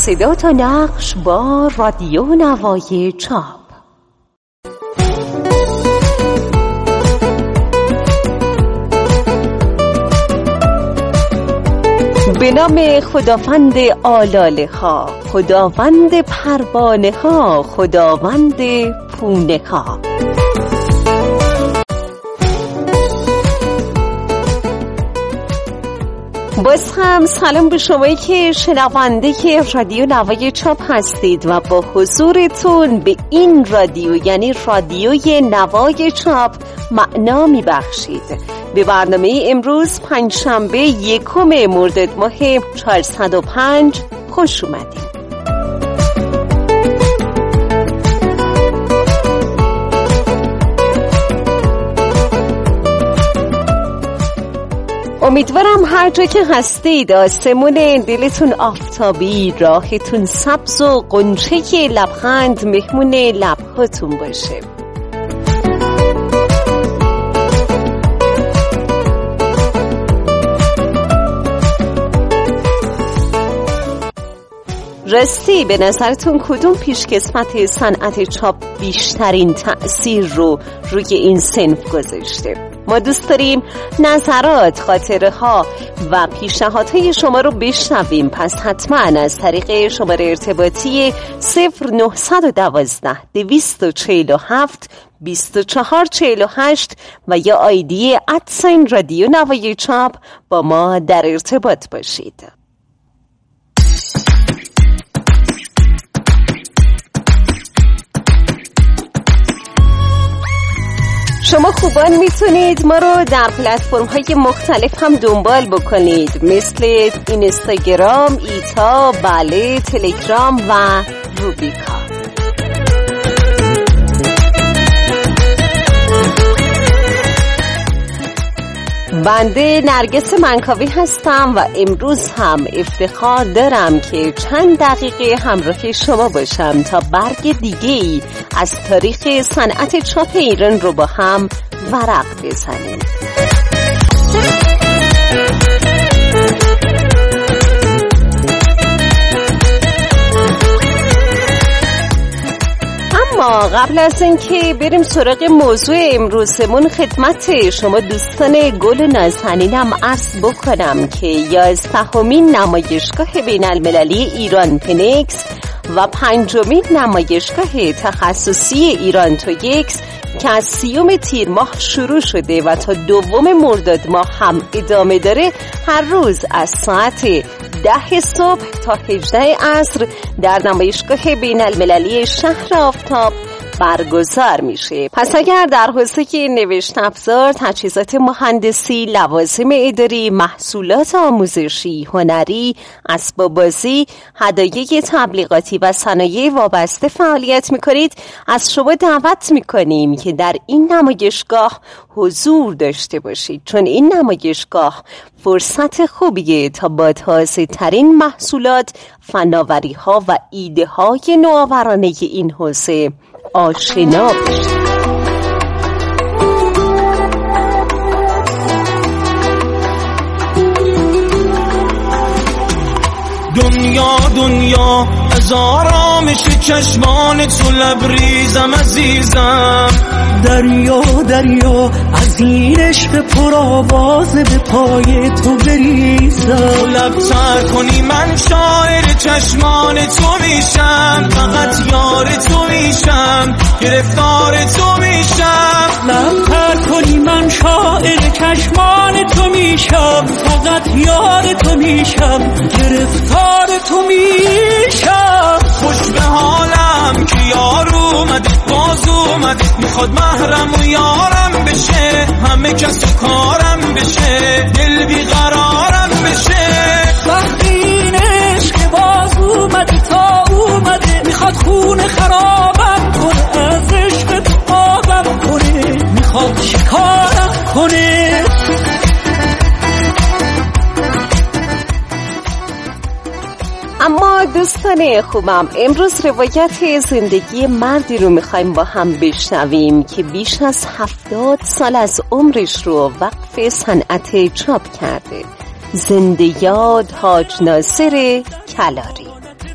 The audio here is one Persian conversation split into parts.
صدا تا نقش با رادیو نوای چاپ. به نام خداوند آلاله ها، خداوند پروانه ها، خداوند پونه ها. باز هم سلام به شمایی که شنونده که رادیو نوای چاپ هستید و با حضورتون به این رادیو یعنی رادیوی نوای چاپ معنا میبخشید. به برنامه امروز پنجشنبه 1 مرداد ماه 405 خوش اومدید. امیدوارم هر جا که هستید آسمون دلتون آفتابی، راهتون سبز و غنچه لبخند مهمون لبهاتون باشه. راستی به نظرتون کدوم پیشکسوت صنعت چاپ بیشترین تأثیر رو روی این صنف گذاشته؟ ما دوست داریم نظرات، خاطره ها و پیشنهادهای شما رو بشنویم. پس حتما از طریق شماره ارتباطی 0912 247 2448 و یا آیدی @رادیو نوای چاپ با ما در ارتباط باشید. شما خوبان میتونید ما رو در پلتفرم‌های مختلف هم دنبال بکنید، مثل اینستاگرام، ایتا، بله، تلگرام و روبیکا. بنده نرگس منکاوی هستم و امروز هم افتخار دارم که چند دقیقه همراه شما باشم تا برگ دیگه‌ای از تاریخ صنعت چاپ ایران رو با هم ورق بزنیم. اما قبل از اینکه بریم سراغ موضوع امروزمون خدمت شما دوستان گل نازنینم عرض بکنم که 11مین نمایشگاه بین المللی ایران پنکس و 5مین نمایشگاه تخصصی ایران تویکس که از 30 تیر ماه شروع شده و تا 2 مرداد ماه هم ادامه داره، هر روز از ساعت 10 صبح تا 18 عصر در نمایشگاه بین المللی شهر آفتاب برگزار میشه. پس اگر در حوزه نوشت افزار، تجهیزات مهندسی، لوازم اداری، محصولات آموزشی، هنری، اسباب بازی، هدایای تبلیغاتی و صنایع وابسته فعالیت میکنید، از شما دعوت میکنیم که در این نمایشگاه حضور داشته باشید، چون این نمایشگاه فرصت خوبیه تا با تازه ترین محصولات، فناوری ها و ایده های نوآورانه این حوزه آشنا بشید. دنیا از آرامش چشمان تو لبریزم عزیزم. دریا از این عشق پرآواز به پای تو بریزم. لبتر کنی من شاعر چشمان تو میشم، فقط یار تو میشم، گرفتار تو میشم. لبتر کنی من شاعر چشمان تو میشم، فقط یار تو میشم، گرفتار تو میشم. خوش به حالم که یار اومده، باز اومده، میخواد محرم و یارم بشه، همه کس و کارم بشه، دل بیقرارم بشه. وقتی این عشق باز اومده تا اومده، میخواد خون خرابم کنه، از عشق تو آبم کنه، میخواد شکارم کنه. اما دوستان خوبم، امروز روایت زندگی مردی رو میخوایم با هم بشنویم که بیش از 70 سال از عمرش رو وقف صنعت چاپ کرده. زنده یاد حاج ناصر کلاری.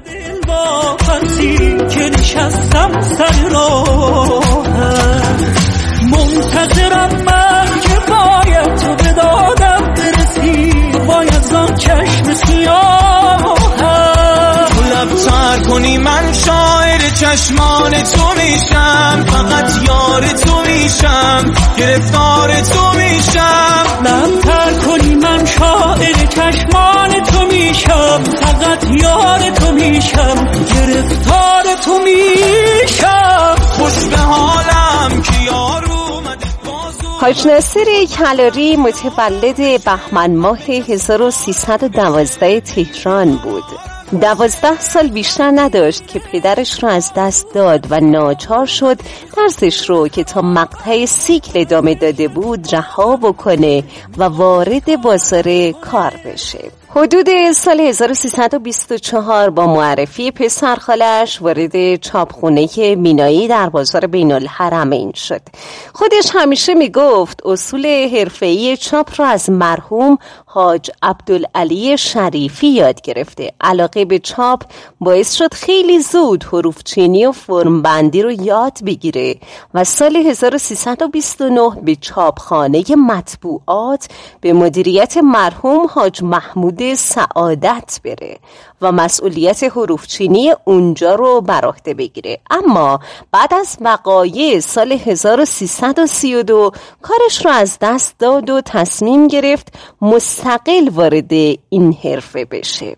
با وقتی که نشستم سر راهم منتظرم من که باید تو به دادم برسی باید زان چشم سیاهم تو لبتر کنی من شاعر چشمان تو میشم فقط یار تو میشم گرفتار تو میشم لبتر کنی من شاعر چشمان تو میشم فقط یار تو میشم گرفتار تو میشم خوش به حالم که یار اومده حاج ناصر کلاری متولد بهمن ماه 1312 تهران بود. 12 سال بیشتر نداشت که پدرش رو از دست داد و ناچار شد درسش رو که تا مقطع سیکل ادامه داده بود رها بکنه و وارد بازار کار بشه. حدود سال 1324 با معرفی پسرخالش وارد چاپخونه مینایی در بازار بین الحرمین شد. خودش همیشه میگفت اصول حرفه‌ای چاپ را از مرحوم حاج عبدالعلی شریفی یاد گرفته. علاقه به چاپ باعث شد خیلی زود حروف چینی و فرم بندی رو یاد بگیره و سال 1329 به چاپخانه مطبوعات به مدیریت مرحوم حاج محمود سعادت بره و مسئولیت حروف چینی اونجا رو بر عهده بگیره. اما بعد از وقایع سال 1332 کارش رو از دست داد و تصمیم گرفت مستقل وارد این حرفه بشه.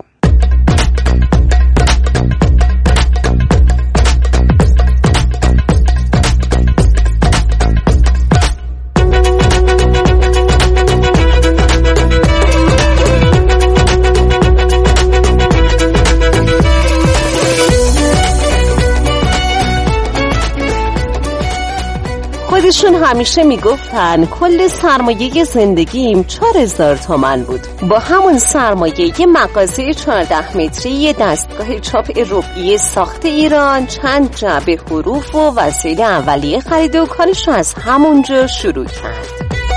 خودشون همیشه میگفتن کل سرمایه زندگیم 4000 تومان بود. با همون سرمایه یه مغازه 14 متری دستگاه چاپ ربعی ساخت ایران، چند جعبه حروف و وسایل اولیه خرید و کارش رو از همونجا شروع کرد.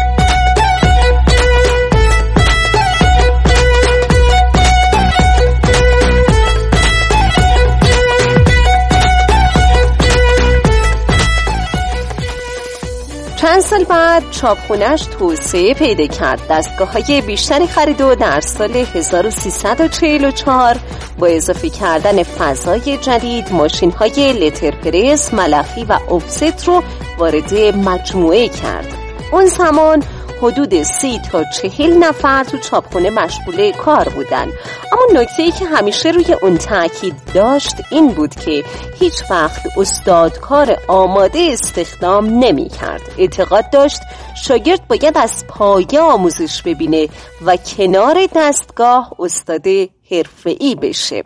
چند سال بعد چاپخونه‌اش توسعه پیدا کرد. دستگاه‌های بیشتری خرید و در سال 1344 با اضافه کردن فضای جدید ماشین‌های لترپرس، ملخی و افست رو وارد مجموعه کرد. اون زمان حدود 30 تا 40 نفر تو چاپخونه مشغول کار بودن. اما نکته‌ای که همیشه روی اون تاکید داشت این بود که هیچ وقت استادکار آماده استخدام نمی کرد. اعتقاد داشت شاگرد باید از پایه آموزش ببینه و کنار دستگاه استاد حرفه‌ای بشه.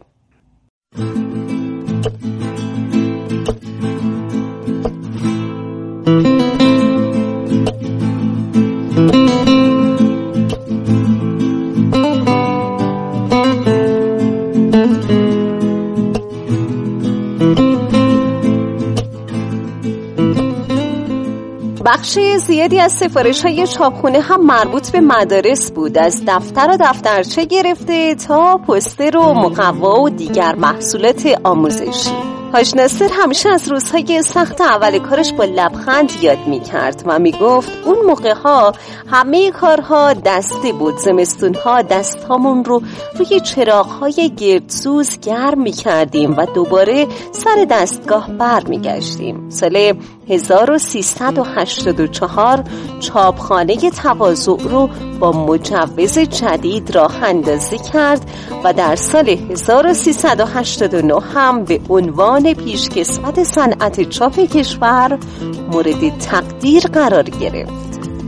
بخش زیادی از سفارش‌های چاپخونه هم مربوط به مدارس بود، از دفتر و دفترچه گرفته تا پوستر و مقوا و دیگر محصولات آموزشی. حاج ناصر همیشه از روزهای سخت اول کارش با لبخند یاد می‌کرد و میگفت اون موقع‌ها همه کارها دستی بود. زمستون‌ها دستامون رو روی چراغ‌های گردسوز گرم می‌کردیم و دوباره سر دستگاه برمیگشتیم. سال 1384 چاپخانه تواضع رو با مجوز جدید راه اندازی کرد و در سال 1389 هم به عنوان پیشکسوت صنعت چاپ کشور مورد تقدیر قرار گرفت.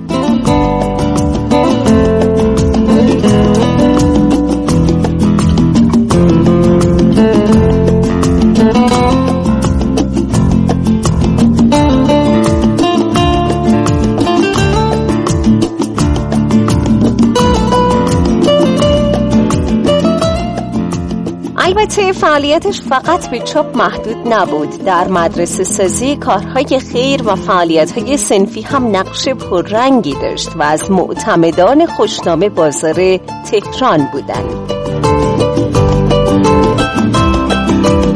البته فعالیتش فقط به چاپ محدود نبود. در مدرسه سازی کارهای خیر و فعالیت‌های صنفی هم نقش پررنگی داشت و از معتمدان خوشنام بازار تهران بودند.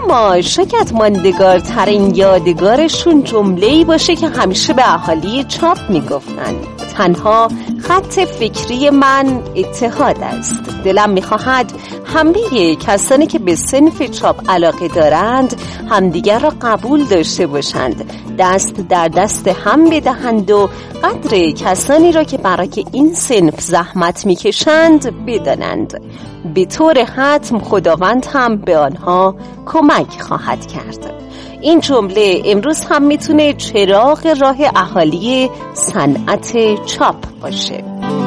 اما شاید ماندگارترین یادگارشون جمله‌ای باشه که همیشه به اهالی چاپ میگفتن: تنها خط فکری من اتحاد است. دلم میخواهد همه کسانی که به صنف چاپ علاقه دارند همدیگر را قبول داشته باشند، دست در دست هم بدهند و قدر کسانی را که برای این صنف زحمت میکشند بدانند. به طور حتم خداوند هم به آنها کمک خواهد کرد. این جمله امروز هم میتونه چراغ راه اهالی صنعت چاپ باشه.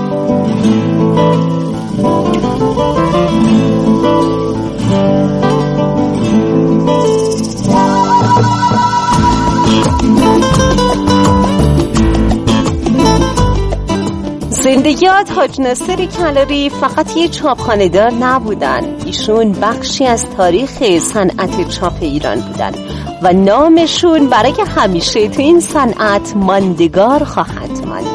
زندگیات حاج ناصر کلاری فقط یه چاپخانه دار نبودن. ایشون بخشی از تاریخ صنعت چاپ ایران بودن و نامشون برای همیشه تو این صنعت ماندگار خواهد ماند.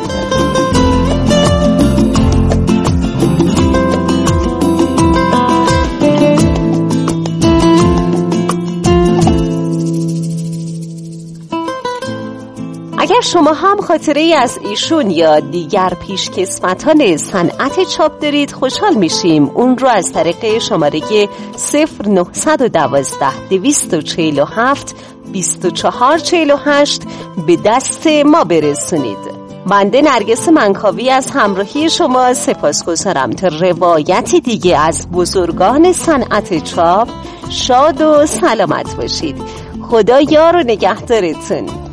اگر شما هم خاطره از ایشون یا دیگر پیشکسوتان صنعت چاپ دارید، خوشحال میشیم اون رو از طریق شماره 0912-247-2448 به دست ما برسونید. بنده نرگس منکاوی از همراهی شما سپاسگزارم. تا روایتی دیگه از بزرگان صنعت چاپ، شاد و سلامت باشید. خدا یار و نگهدارتون.